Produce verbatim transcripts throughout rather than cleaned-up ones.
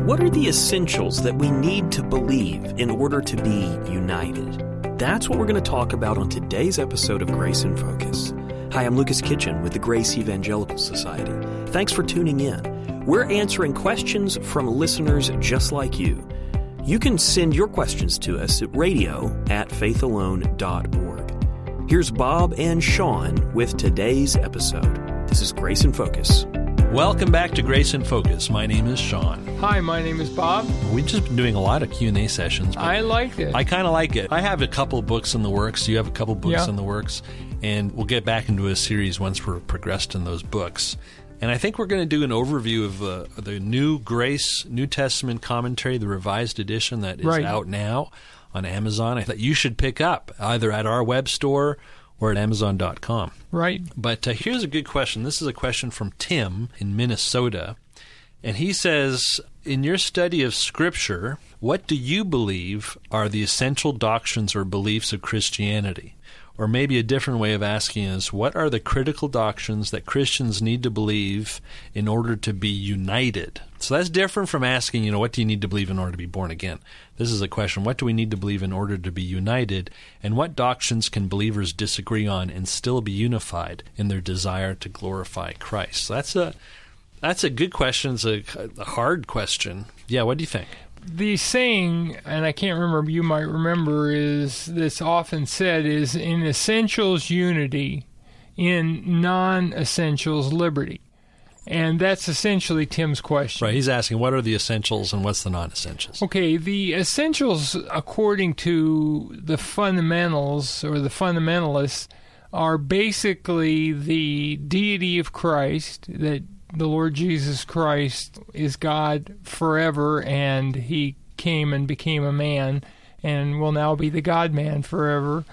What are the essentials that we need to believe in order to be united? That's what we're going to talk about on today's episode of Grace in Focus. Hi, I'm Lucas Kitchen with the Grace Evangelical Society. Thanks for tuning in. We're answering questions from listeners just like you. You can send your questions to us at radio at faithalone dot org. Here's Bob and Sean with today's episode. This is Grace in Focus. Welcome back to Grace in Focus. My name is Sean. Hi, my name is Bob. We've just been doing a lot of Q and A sessions. I like it. I kind of like it. I have a couple books in the works. You have a couple books yeah. in the works. And we'll get back into a series once we're progressed in those books. And I think we're going to do an overview of uh, the new Grace New Testament commentary, the revised edition that is right. out now on Amazon, that you should pick up either at our web store or at amazon dot com. Right. But uh, here's a good question. This is a question from Tim in Minnesota. And he says, in your study of Scripture, what do you believe are the essential doctrines or beliefs of Christianity? Or maybe a different way of asking is, what are the critical doctrines that Christians need to believe in order to be united? So that's different from asking, you know, what do you need to believe in order to be born again? This is a question, what do we need to believe in order to be united? And what doctrines can believers disagree on and still be unified in their desire to glorify Christ? So that's a, that's a good question. It's a, a hard question. Yeah, what do you think? The saying, and I can't remember, you might remember, is this often said is in essentials unity, in non-essentials liberty. And that's essentially Tim's question. Right, he's asking what are the essentials and what's the non-essentials? Okay, the essentials, according to the fundamentals or the fundamentalists, are basically the deity of Christ, that the Lord Jesus Christ is God forever, and He came and became a man and will now be the God-man forever.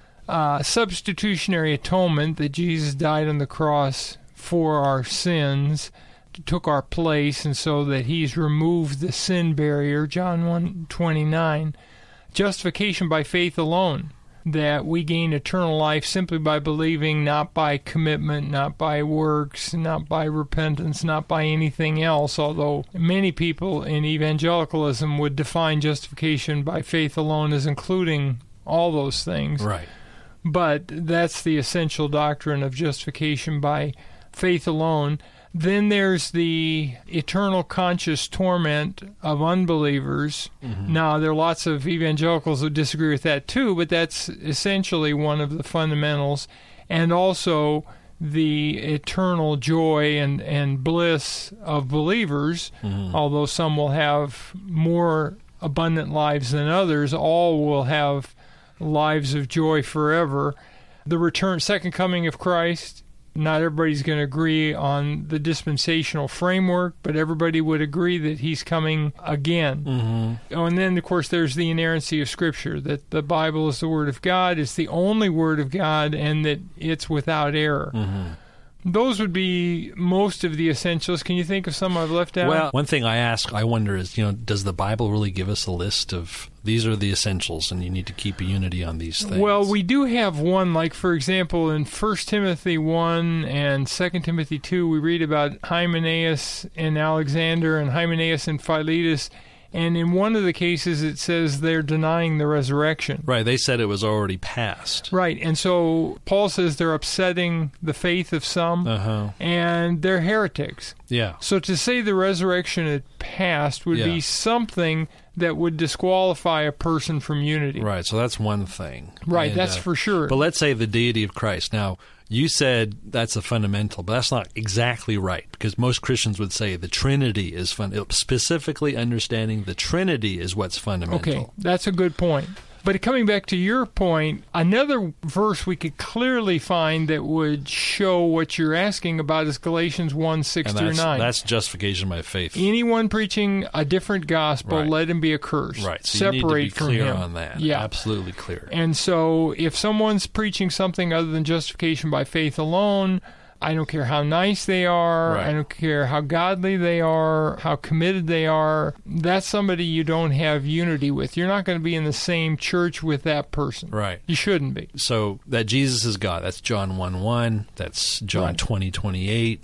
Uh, substitutionary atonement, that Jesus died on the cross for our sins, took our place, and so that He's removed the sin barrier, John one twenty-nine. Justification by faith alone, that we gain eternal life simply by believing, not by commitment, not by works, not by repentance, not by anything else, although many people in evangelicalism would define justification by faith alone as including all those things. Right. But that's the essential doctrine of justification by faith alone. Then there's the eternal conscious torment of unbelievers. Mm-hmm. Now, there are lots of evangelicals who disagree with that too, but that's essentially one of the fundamentals. And also the eternal joy and, and bliss of believers, mm-hmm. although some will have more abundant lives than others, all will have lives of joy forever. The return, second coming of Christ. Not everybody's going to agree on the dispensational framework, but everybody would agree that He's coming again. Mm-hmm. Oh, and then, of course, there's the inerrancy of Scripture, that the Bible is the Word of God, it's the only Word of God, and that it's without error. Mm-hmm. Those would be most of the essentials. Can you think of some I've left out? Well, one thing I ask, I wonder is, you know, does the Bible really give us a list of these are the essentials and you need to keep a unity on these things? Well, we do have one, like, for example, in First Timothy one and Second Timothy two, we read about Hymenaeus and Alexander and Hymenaeus and Philetus. And in one of the cases, it says they're denying the resurrection. Right, they said it was already past. Right, and so Paul says they're upsetting the faith of some, uh-huh. and they're heretics. Yeah. So to say the resurrection had passed would yeah. be something that would disqualify a person from unity. Right, so that's one thing. Right, and, that's uh, for sure. But let's say the deity of Christ. Now, you said that's a fundamental, but that's not exactly right, because most Christians would say the Trinity is fun. Specifically understanding the Trinity is what's fundamental. Okay, that's a good point. But coming back to your point, another verse we could clearly find that would show what you're asking about is Galatians one, six and through that's, nine. That's justification by faith. Anyone preaching a different gospel, right. let him be accursed. Right. So Separate you need to be from clear him. on that. Yeah. Absolutely clear. And so if someone's preaching something other than justification by faith alone, I don't care how nice they are. Right. I don't care how godly they are, how committed they are. That's somebody you don't have unity with. You're not going to be in the same church with that person. Right. You shouldn't be. So that Jesus is God, that's John one one, that's John right. twenty twenty-eight.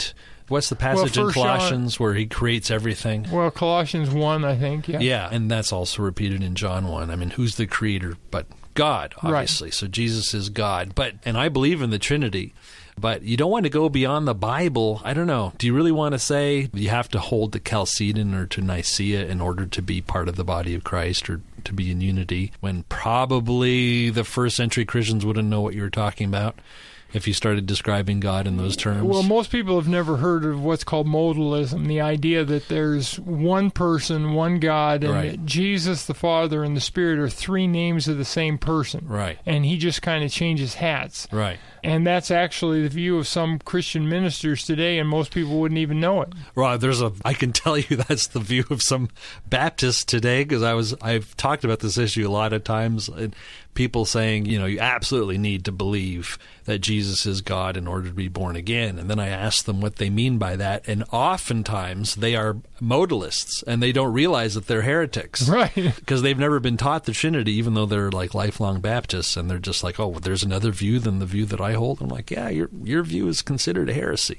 What's the passage well, in Colossians John, where he creates everything? Well, Colossians one, I think, yeah. Yeah, and that's also repeated in John one. I mean, who's the creator but God, obviously. Right. So Jesus is God. But and I believe in the Trinity. But you don't want to go beyond the Bible. I don't know. Do you really want to say you have to hold to Chalcedon or to Nicaea in order to be part of the body of Christ or to be in unity, when probably the first century Christians wouldn't know what you were talking about if you started describing God in those terms? Well, most people have never heard of what's called modalism, the idea that there's one person, one God, and right. that Jesus, the Father, and the Spirit are three names of the same person. Right. And he just kind of changes hats. Right. And that's actually the view of some Christian ministers today, and most people wouldn't even know it. Right. There's a. I can tell you that's the view of some Baptists today, because I was. I've talked about this issue a lot of times. And people saying, you know, you absolutely need to believe that Jesus is God in order to be born again. And then I ask them what they mean by that, and oftentimes they are modalists, and they don't realize that they're heretics, right? Because they've never been taught the Trinity, even though they're like lifelong Baptists, and they're just like, oh, well, there's another view than the view that I hold. I'm like, yeah, your your view is considered a heresy.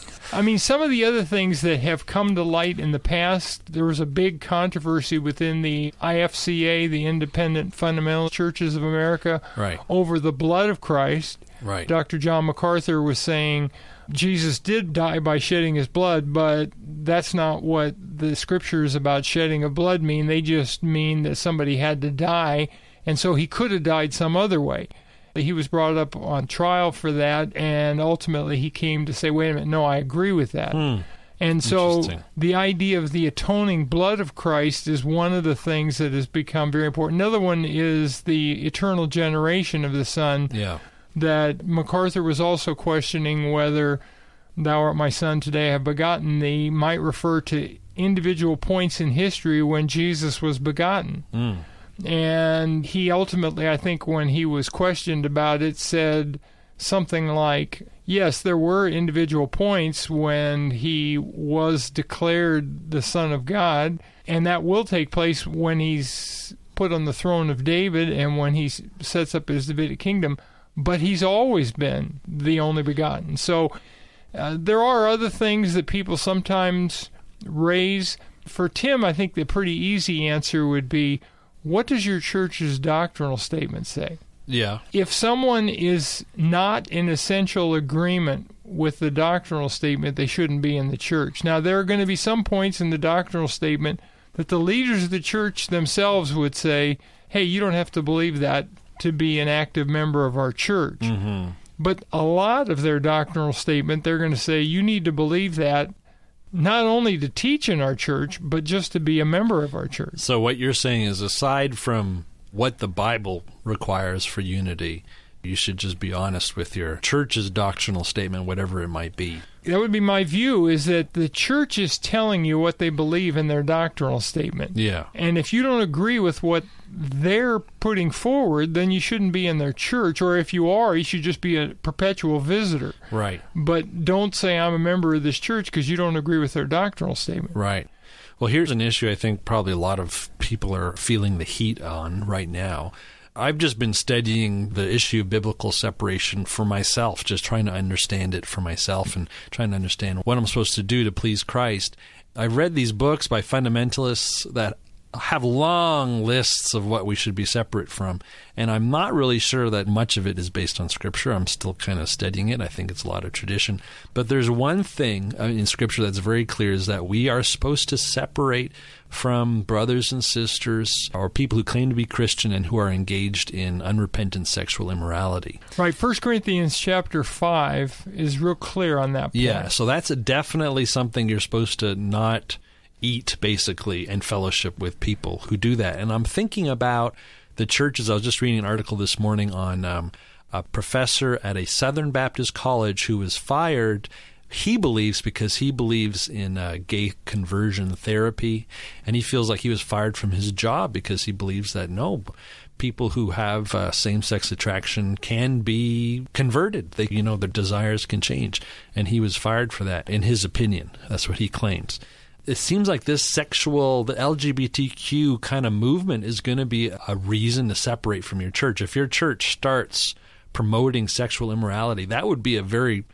I mean, some of the other things that have come to light in the past, there was a big controversy within the I F C A, the Independent Fundamental Churches of America, right. over the blood of Christ. Right. Doctor John MacArthur was saying Jesus did die by shedding his blood, but that's not what the scriptures about shedding of blood mean. They just mean that somebody had to die, and so he could have died some other way. He was brought up on trial for that, and ultimately he came to say, wait a minute, no, I agree with that. Hmm. And so the idea of the atoning blood of Christ is one of the things that has become very important. Another one is the eternal generation of the Son. Yeah. That MacArthur was also questioning whether "Thou art my Son, today I have begotten thee" might refer to individual points in history when Jesus was begotten. Mm. And he ultimately, I think, when he was questioned about it, said something like, yes, there were individual points when he was declared the Son of God, and that will take place when he's put on the throne of David and when he sets up his Davidic kingdom, but he's always been the only begotten. So uh, there are other things that people sometimes raise. For Tim, I think the pretty easy answer would be, what does your church's doctrinal statement say? Yeah. If someone is not in essential agreement with the doctrinal statement, they shouldn't be in the church. Now, there are going to be some points in the doctrinal statement that the leaders of the church themselves would say, hey, you don't have to believe that to be an active member of our church. Mm-hmm. But a lot of their doctrinal statement, they're going to say, you need to believe that not only to teach in our church, but just to be a member of our church. So what you're saying is, aside from what the Bible requires for unity, you should just be honest with your church's doctrinal statement, whatever it might be. That would be my view, is that the church is telling you what they believe in their doctrinal statement. Yeah. And if you don't agree with what they're putting forward, then you shouldn't be in their church. Or if you are, you should just be a perpetual visitor. Right. But don't say I'm a member of this church because you don't agree with their doctrinal statement. Right. Well, here's an issue I think probably a lot of people are feeling the heat on right now. I've just been studying the issue of biblical separation for myself, just trying to understand it for myself and trying to understand what I'm supposed to do to please Christ. I've read these books by fundamentalists that have long lists of what we should be separate from, and I'm not really sure that much of it is based on Scripture. I'm still kind of studying it. I think it's a lot of tradition. But there's one thing in Scripture that's very clear, is that we are supposed to separate from brothers and sisters or people who claim to be Christian and who are engaged in unrepentant sexual immorality. Right. First Corinthians chapter five is real clear on that point. Yeah, so that's a definitely something you're supposed to not eat, basically, and fellowship with people who do that. And I'm thinking about the churches. I was just reading an article this morning on um, a professor at a Southern Baptist college who was fired, he believes, because he believes in uh, gay conversion therapy, and he feels like he was fired from his job because he believes that, no, people who have uh, same-sex attraction can be converted. They, you know, their desires can change, and he was fired for that, in his opinion. That's what he claims. It seems like this sexual, the L G B T Q kind of movement is going to be a reason to separate from your church. If your church starts promoting sexual immorality, that would be a very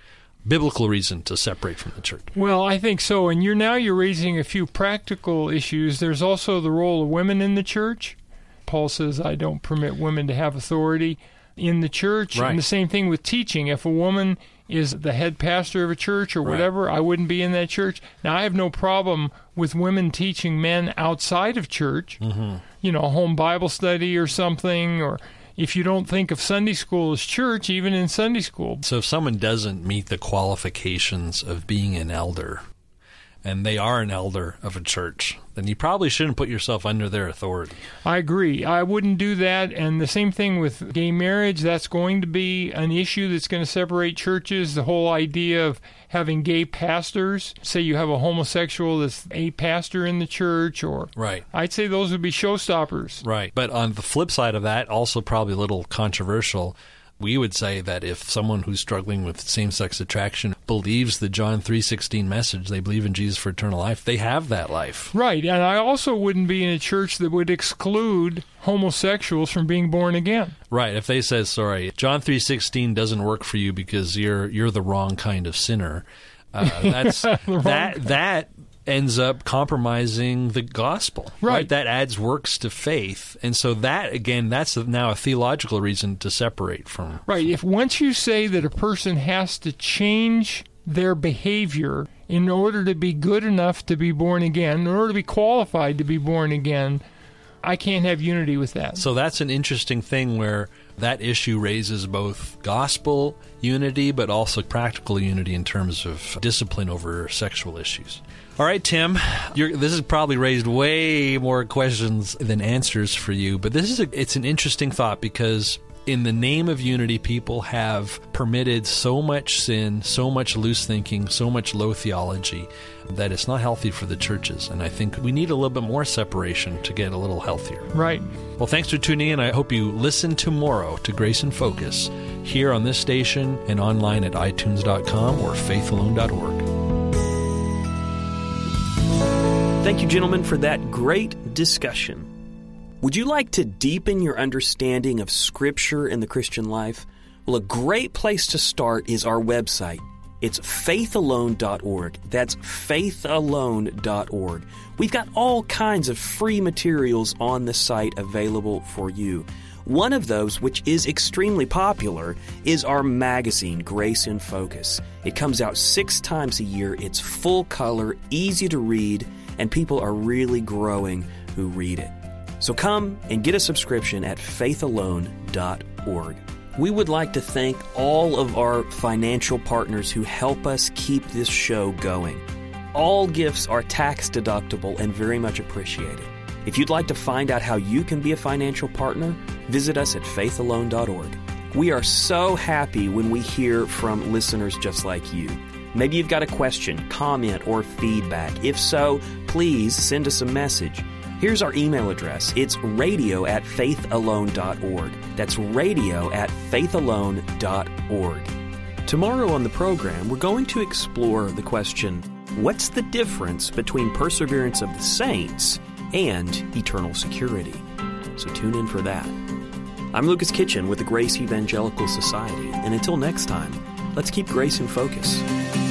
biblical reason to separate from the church. Well, I think so. And you're now you're raising a few practical issues. There's also the role of women in the church. Paul says, I don't permit women to have authority in the church. Right. And the same thing with teaching. If a woman is the head pastor of a church or whatever, right. I wouldn't be in that church. Now, I have no problem with women teaching men outside of church, mm-hmm. you know, a home Bible study or something, or if you don't think of Sunday school as church, even in Sunday school. So if someone doesn't meet the qualifications of being an elder, and they are an elder of a church, then you probably shouldn't put yourself under their authority. I agree. I wouldn't do that. And the same thing with gay marriage. That's going to be an issue that's going to separate churches. The whole idea of having gay pastors. Say you have a homosexual that's a pastor in the church, or right. I'd say those would be showstoppers. Right. But on the flip side of that, also probably a little controversial, we would say that if someone who's struggling with same-sex attraction believes the John three sixteen message, they believe in Jesus for eternal life, they have that life. Right, and I also wouldn't be in a church that would exclude homosexuals from being born again. Right, if they say, sorry, John three sixteen doesn't work for you because you're you're the wrong kind of sinner, uh, that's that that ends up compromising the gospel. Right. right. That adds works to faith. And so that, again, that's now a theological reason to separate from... Right. If once you say that a person has to change their behavior in order to be good enough to be born again, in order to be qualified to be born again, I can't have unity with that. So that's an interesting thing where that issue raises both gospel unity but also practical unity in terms of discipline over sexual issues. All right, Tim, you're, this has probably raised way more questions than answers for you, but this is a, it's an interesting thought because in the name of unity, people have permitted so much sin, so much loose thinking, so much low theology that it's not healthy for the churches. And I think we need a little bit more separation to get a little healthier. Right. Well, thanks for tuning in. I hope you listen tomorrow to Grace in Focus here on this station and online at i tunes dot com or faith alone dot org. Thank you, gentlemen, for that great discussion. Would you like to deepen your understanding of Scripture in the Christian life? Well, a great place to start is our website. It's faith alone dot org. That's faith alone dot org. We've got all kinds of free materials on the site available for you. One of those, which is extremely popular, is our magazine, Grace in Focus. It comes out six times a year. It's full color, easy to read, and people are really growing who read it. So come and get a subscription at faith alone dot org. We would like to thank all of our financial partners who help us keep this show going. All gifts are tax deductible and very much appreciated. If you'd like to find out how you can be a financial partner, visit us at faith alone dot org. We are so happy when we hear from listeners just like you. Maybe you've got a question, comment, or feedback. If so, please send us a message. Here's our email address. It's radio at faith alone dot org. That's radio at faith alone dot org. Tomorrow on the program, we're going to explore the question, what's the difference between perseverance of the saints and eternal security? So tune in for that. I'm Lucas Kitchen with the Grace Evangelical Society, and until next time, let's keep Grace in Focus.